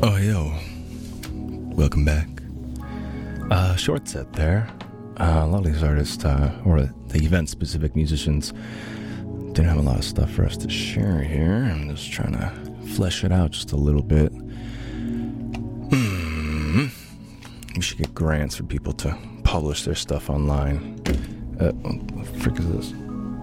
Oh, yo. Welcome back. Short set there. A lot of these artists, or the event-specific musicians, didn't have a lot of stuff for us to share here. I'm just trying to flesh it out just a little bit. We should get grants for people to publish their stuff online. What the frick is this?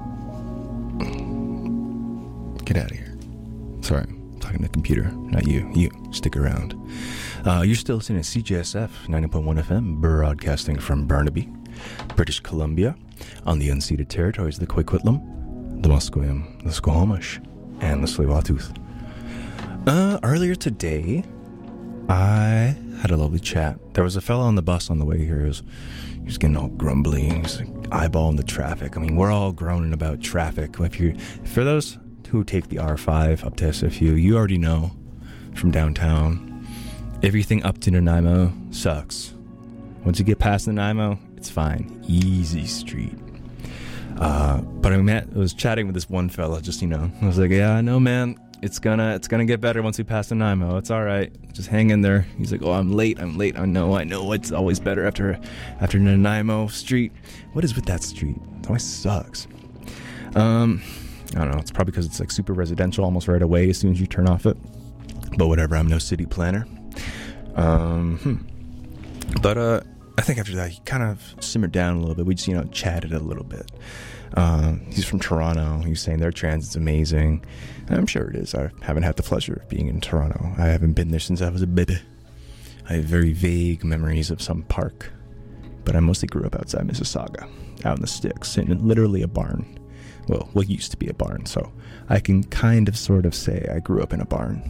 Get out of here. Sorry, I'm talking to the computer, not you. You, stick around. You're still listening to CJSF 90.1 FM, broadcasting from Burnaby, British Columbia, on the unceded territories of the Coquitlam, the Musqueam, the Squamish, and the Tsleil-Waututh. Earlier today, I had a lovely chat. There was a fella on the bus on the way here. He was getting all grumbly. He's like eyeballing the traffic. I mean, we're all groaning about traffic. For those who take the R5 up to SFU, you already know from downtown, everything up to Nanaimo sucks. Once you get past Nanaimo, it's fine. Easy street. But I was chatting with this one fella, I was like, yeah, I know, man. It's gonna get better once we pass Nanaimo. It's all right. Just hang in there. He's like, oh, I'm late. I know. It's always better after Nanaimo Street. What is with that street? It always sucks. I don't know. It's probably because it's like super residential almost right away as soon as you turn off it. But whatever. I'm no city planner. But I think after that he kind of simmered down a little bit. We just chatted a little bit. He's from Toronto. He was saying their transit's amazing. And I'm sure it is. I haven't had the pleasure of being in Toronto. I haven't been there since I was a baby. I have very vague memories of some park, but I mostly grew up outside Mississauga, out in the sticks, in literally a barn. Well, what used to be a barn, so I can kind of sort of say I grew up in a barn.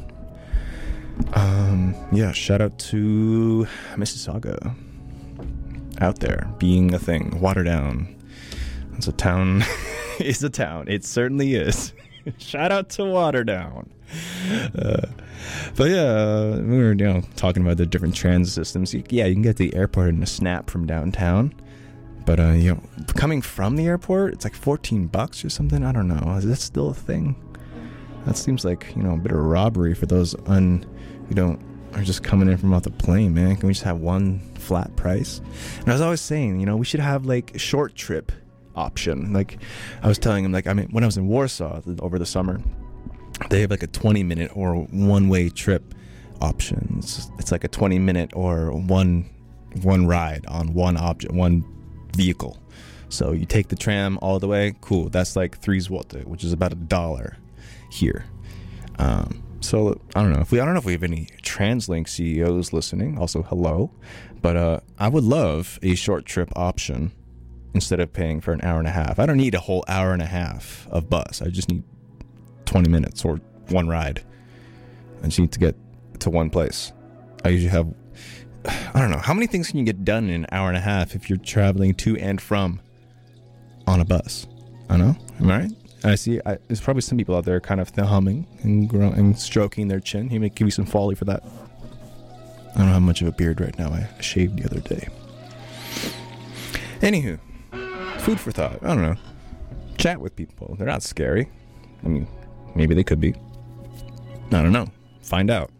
Yeah, shout out to Mississauga. Out there, being a thing. Waterdown. It's a town. It's a town. It certainly is. Shout out to Waterdown. But yeah, we were talking about the different transit systems. Yeah, you can get to the airport in a snap from downtown. But coming from the airport, it's like $14 or something. I don't know. Is that still a thing? That seems like a bit of robbery for those who are just coming in from off the plane, man. Can we just have one flat price? And I was always saying, we should have like a short trip option. Like I was telling him, when I was in Warsaw over the summer, they have like a 20-minute or one-way trip option. It's like a 20-minute or one ride on one vehicle. So you take the tram all the way, cool. That's like 3 zloty, which is about $1 here. So I don't know if we have any TransLink CEOs listening. Also, hello. But I would love a short trip option instead of paying for an hour and a half. I don't need a whole hour and a half of bus. I just need 20 minutes or one ride. I just need to get to one place. I usually have, I don't know, how many things can you get done in an hour and a half if you're traveling to and from on a bus? I don't know. Am I right? I see. There's probably some people out there kind of humming and stroking their chin. He may give you some folly for that. I don't have much of a beard right now. I shaved the other day. Anywho, food for thought. I don't know. Chat with people. They're not scary. I mean, maybe they could be. I don't know. Find out.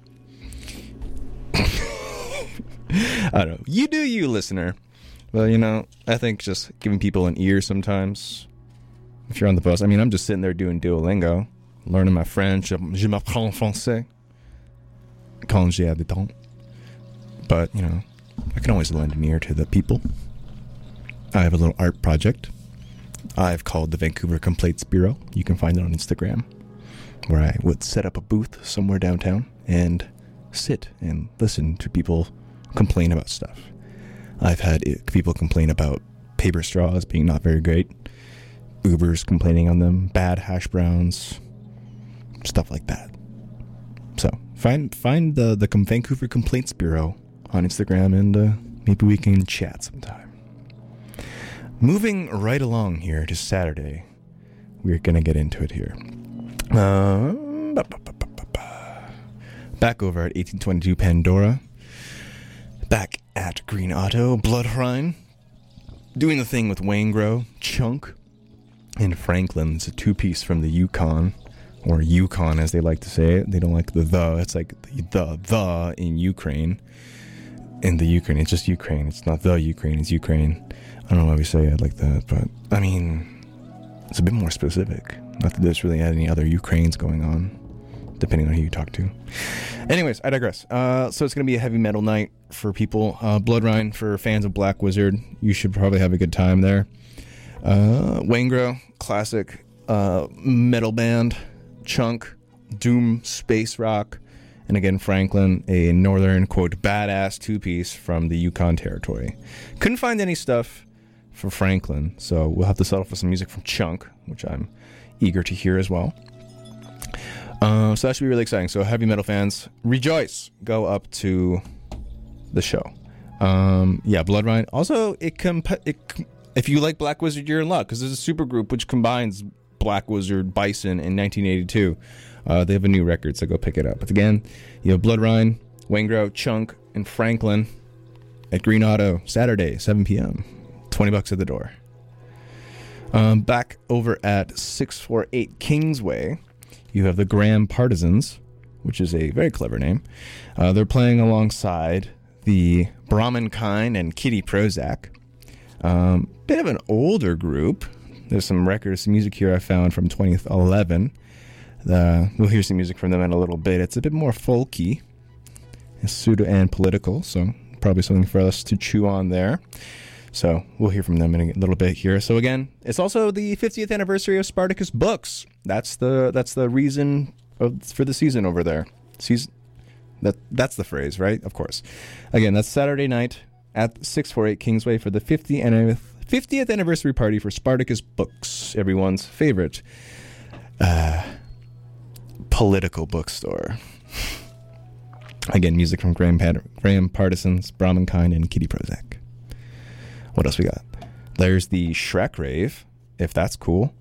I don't know. You do you, listener. Well, I think just giving people an ear sometimes. If you're on the bus, I'm just sitting there doing Duolingo, learning my French. Je m'apprends français quand j'ai du temps. But, I can always lend an ear to the people. I have a little art project I've called the Vancouver Complaints Bureau. You can find it on Instagram, where I would set up a booth somewhere downtown and sit and listen to people complain about stuff. I've had people complain about paper straws being not very great. Ubers complaining on them, bad hash browns, stuff like that. So find the Vancouver Complaints Bureau on Instagram, and maybe we can chat sometime. Moving right along here to Saturday, we're gonna get into it here. Back over at 1822 Pandora, back at Green Otto, Bloodhrine, doing the thing with Waingro, Chunk, and Franklin's a 2-piece from the Yukon. or Yukon as they like to say it. They don't like the. It's like the in Ukraine. In the Ukraine, it's just Ukraine. It's not the Ukraine, it's Ukraine. I don't know why we say it like that, but I mean, it's a bit more specific. Not that there's really any other Ukraines going on, depending on who you talk to. Anyways, I digress. So it's going to be a heavy metal night for people. Bloodrine for fans of Black Wizard. You should probably have a good time there. Waingro, classic metal band. Chunk, doom space rock. And again, Franklin, a northern, quote, badass two-piece from the Yukon Territory. Couldn't find any stuff for Franklin, so we'll have to settle for some music from Chunk, which I'm eager to hear as well. So that should be really exciting. So heavy metal fans, rejoice. Go up to the show. Bloodrine. Also, if you like Black Wizard, you're in luck, because there's a super group which combines Black Wizard, Bison in 1982. They have a new record, so go pick it up. But again, you have Bloodrine, Waingro, Chunk, and Franklin at Green Auto, Saturday, 7 p.m. $20 at the door. Back over at 648 Kingsway, you have the Graham Partisans, which is a very clever name. They're playing alongside the Brahmin Kind and Kitty Prozac. Bit of an older group. There's some records, some music here I found from 2011. We'll hear some music from them in a little bit. It's a bit more folky, pseudo and political, so probably something for us to chew on there. So we'll hear from them in a little bit here. So again, it's also the 50th anniversary of Spartacus Books. That's the reason for the season over there. That's the phrase, right? Of course. Again, that's Saturday night at 648 Kingsway for the 50th anniversary party for Spartacus Books, everyone's favorite political bookstore. Again, music from Graham Partisans, Brahmin Kind, and Kitty Prozac. What else we got? There's the Shrek Rave, if that's cool.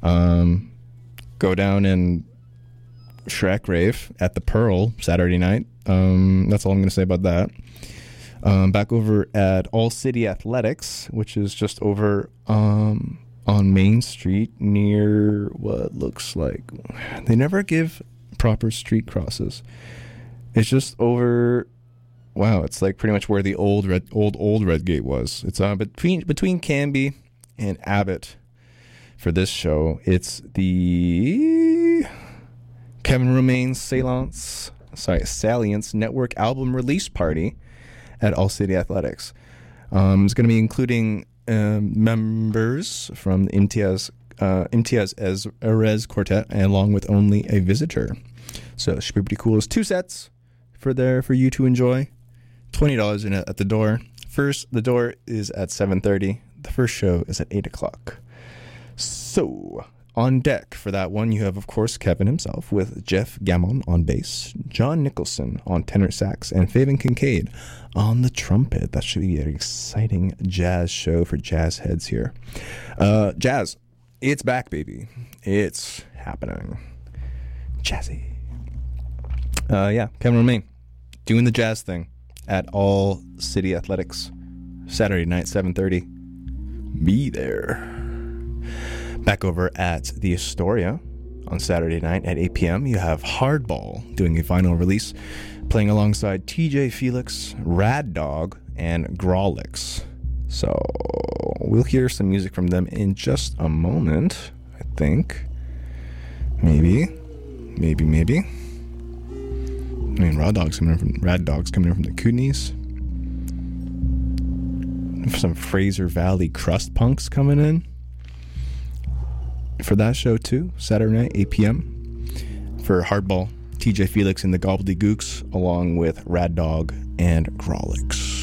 Go down and Shrek Rave at the Pearl Saturday night. That's all I'm going to say about that. Back over at All City Athletics, which is just over on Main Street near what looks like... They never give proper street crosses. It's just over... Wow, it's like pretty much where the old Redgate was. It's between Canby and Abbott for this show. It's the Kevin Romain's Salience Network album release party at All City Athletics. It's going to be including members from the Imtiaz Erez Quartet, along with Only a Visitor. So it should be pretty cool. It's 2 sets for you to enjoy. $20 in at the door. The door is at 7:30. The first show is at 8 o'clock. So, on deck for that one, you have, of course, Kevin himself with Jeff Gammon on bass, John Nicholson on tenor sax, and Faven Kincaid on the trumpet. That should be an exciting jazz show for jazz heads here. Jazz, it's back, baby. It's happening. Jazzy. Kevin Romain doing the jazz thing at All City Athletics, Saturday night, 7:30. Be there. Back over at the Astoria on Saturday night at 8 p.m., you have Hardball doing a vinyl release, playing alongside TJ Felix, Rad Dog, and Grawlix. So we'll hear some music from them in just a moment, I think. Maybe. I mean, Rad Dog's coming in from the Kootenays. Some Fraser Valley crust punks coming in for that show too. Saturday night, 8 p.m. for Hardball, TJ Felix and the Gobbledygooks, along with Rad Dog and Grawlix.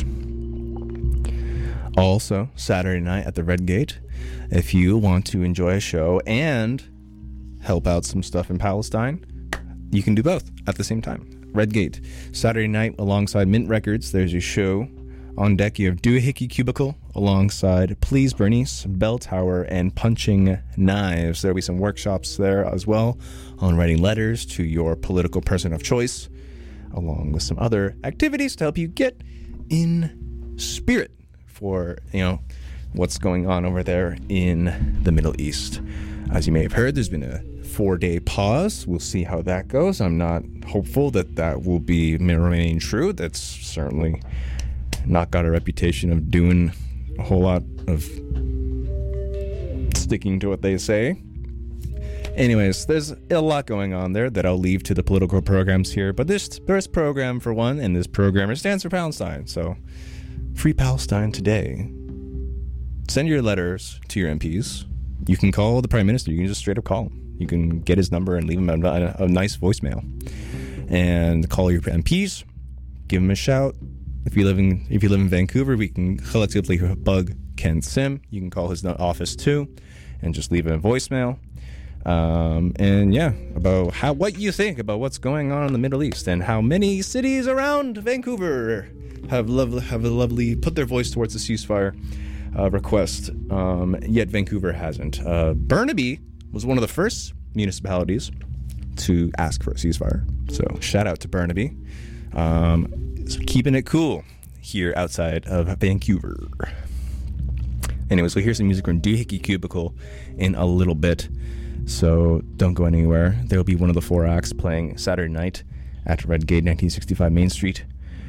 Also, Saturday night at the Red Gate, if you want to enjoy a show and help out some stuff in Palestine, you can do both at the same time. Red Gate, Saturday night alongside Mint Records. There's your show. On deck, you have Doohickey Cubicle alongside Please Bernice, Bell Tower, and Punching Knives. There'll be some workshops there as well on writing letters to your political person of choice, along with some other activities to help you get in spirit for, what's going on over there in the Middle East. As you may have heard, there's been a 4-day pause. We'll see how that goes. I'm not hopeful that will remain true. That's certainly not got a reputation of doing a whole lot of sticking to what they say. Anyways, there's a lot going on there that I'll leave to the political programs here. But this program, for one, and this programmer stands for Palestine. So, free Palestine today. Send your letters to your MPs. You can call the Prime Minister. You can just straight up call him. You can get his number and leave him a nice voicemail. And call your MPs. Give him a shout. If you live in Vancouver, we can collectively bug Ken Sim. You can call his office too, and just leave a voicemail. And yeah, about what you think about what's going on in the Middle East and how many cities around Vancouver have put their voice towards the ceasefire request. Yet Vancouver hasn't. Burnaby was one of the first municipalities to ask for a ceasefire. So shout out to Burnaby. Keeping it cool here outside of Vancouver. Anyways, we'll hear some music from Doohickey Cubicle in a little bit. So don't go anywhere. There will be one of the 4 acts playing Saturday night at Redgate, 1965 Main Street.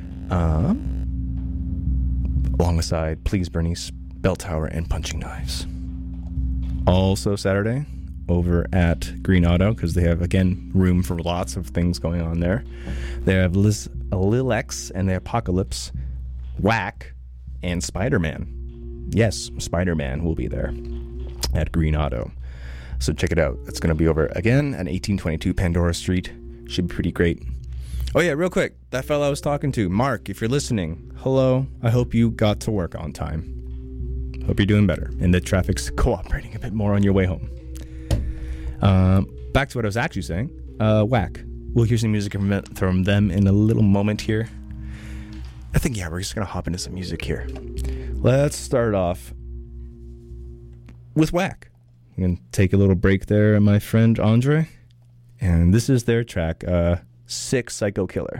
Alongside Please Bernice, Bell Tower, and Punching Knives. Also Saturday, over at Green Auto, because they have, again, room for lots of things going on there. They have Lil X and the Apocalypse, Whack, and Spider-Man. Yes, Spider-Man will be there at Green Auto. So check it out. It's going to be over, again, at 1822 Pandora Street. Should be pretty great. Oh yeah, real quick, that fellow I was talking to, Mark, if you're listening, hello. I hope you got to work on time. Hope you're doing better and the traffic's cooperating a bit more on your way home. Back to what I was actually saying. Whack. We'll hear some music from them in a little moment here. I think, yeah, we're just going to hop into some music here. Let's start off with Whack. I'm going to take a little break there, my friend Andre. And this is their track, Sick Psycho Killer.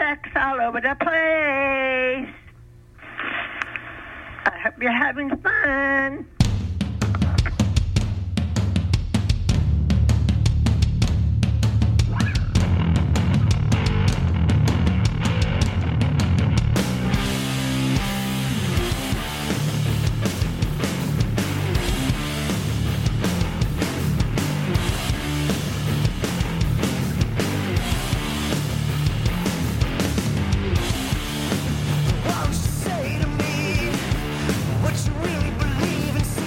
tracks all over the place. I hope you're having fun. Won't you say to me what you really believe inside?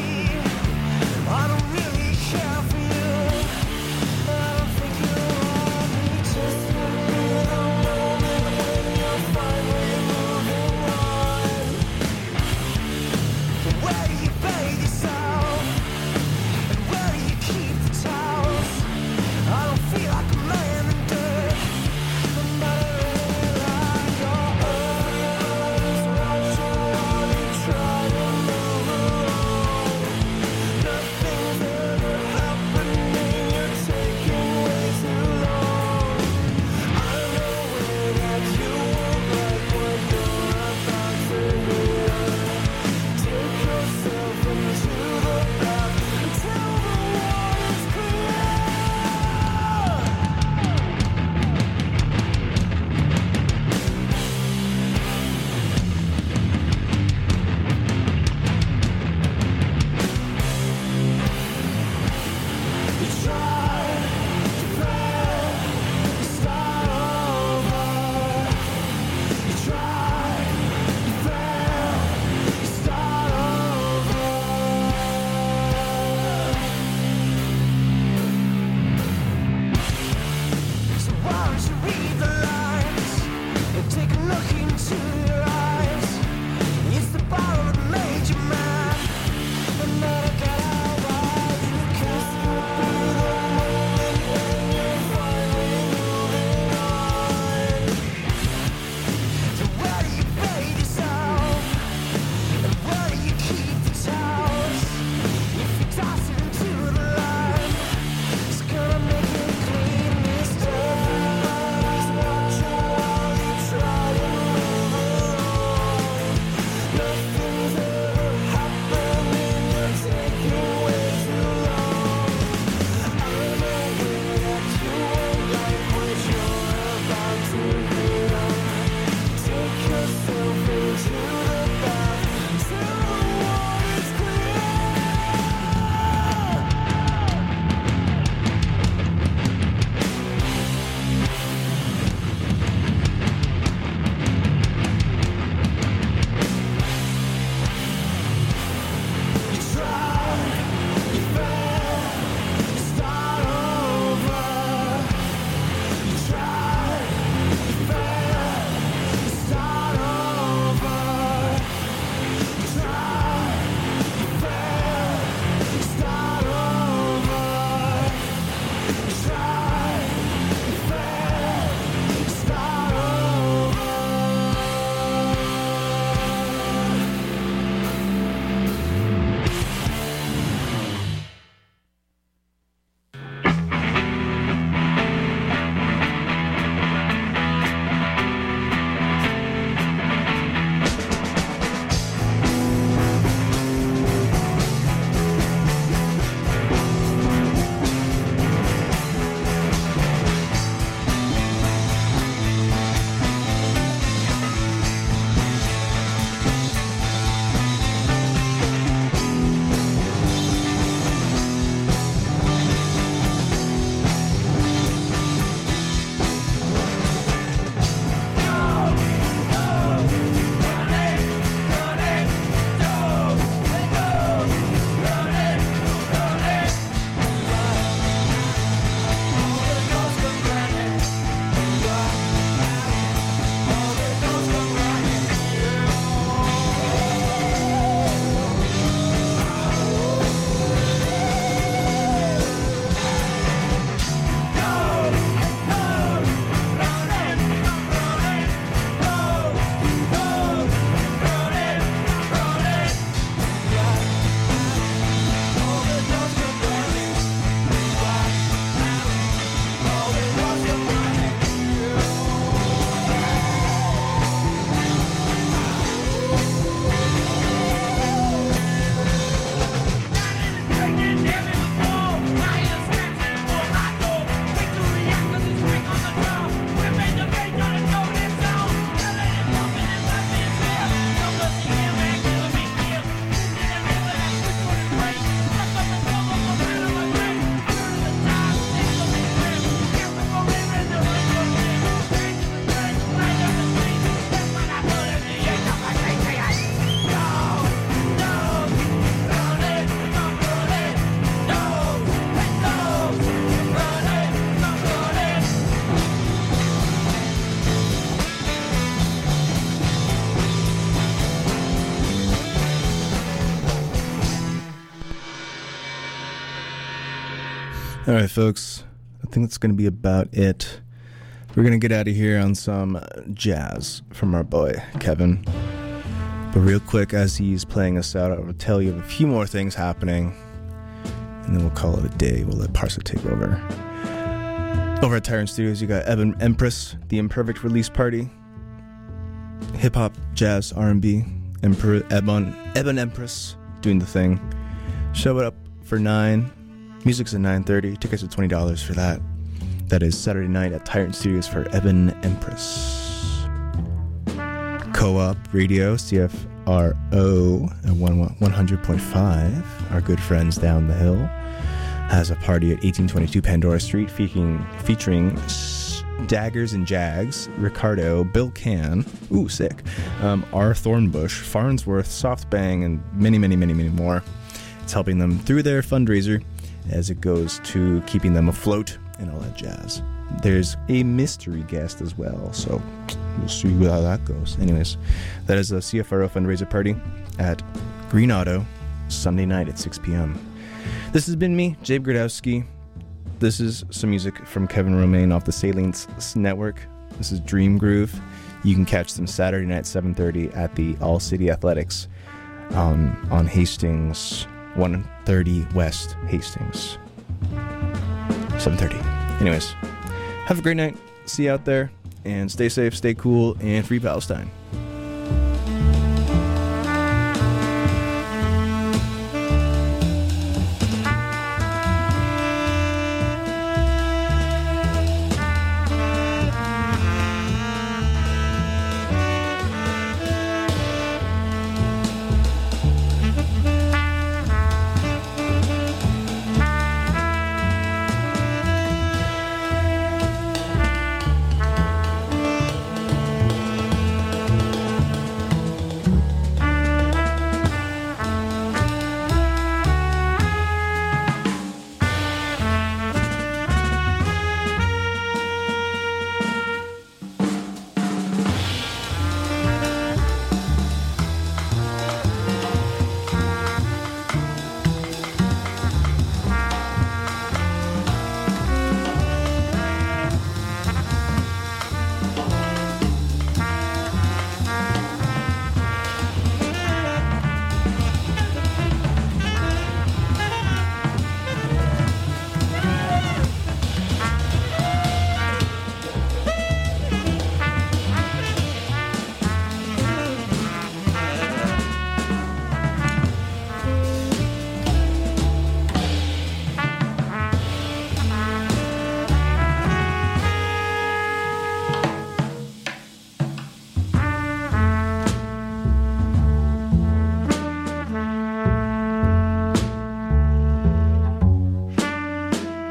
All right, folks. I think that's going to be about it. We're going to get out of here on some jazz from our boy, Kevin. But real quick, as he's playing us out, I'll tell you of a few more things happening. And then we'll call it a day. We'll let Parsa take over. Over at Tyrant Studios, you got Evan Empress, the Imperfect Release Party. Hip-hop, jazz, R&B. Evan Empress doing the thing. Show it up for 9. Music's at 9:30. Tickets are $20 for that. That is Saturday night at Tyrant Studios for Evan Empress. Co-op Radio, CFRO at 100.5. Our good friends down the hill has a party at 1822 Pandora Street featuring Daggers and Jags, Ricardo, Bill Can, ooh, sick, R. Thornbush, Farnsworth, Soft Bang, and many, many, many, many more. It's helping them through their fundraiser as it goes to keeping them afloat and all that jazz. There's a mystery guest as well, so we'll see how that goes. Anyways, that is a CFRO fundraiser party at Green Auto, Sunday night at 6 p.m. This has been me, Jabe Gradowski. This is some music from Kevin Romaine off the Salience Network. This is Dream Groove. You can catch them Saturday night at 7:30 at the All City Athletics on Hastings, 130 West Hastings. 7:30. Anyways, have a great night. See you out there, and stay safe, stay cool, and free Palestine.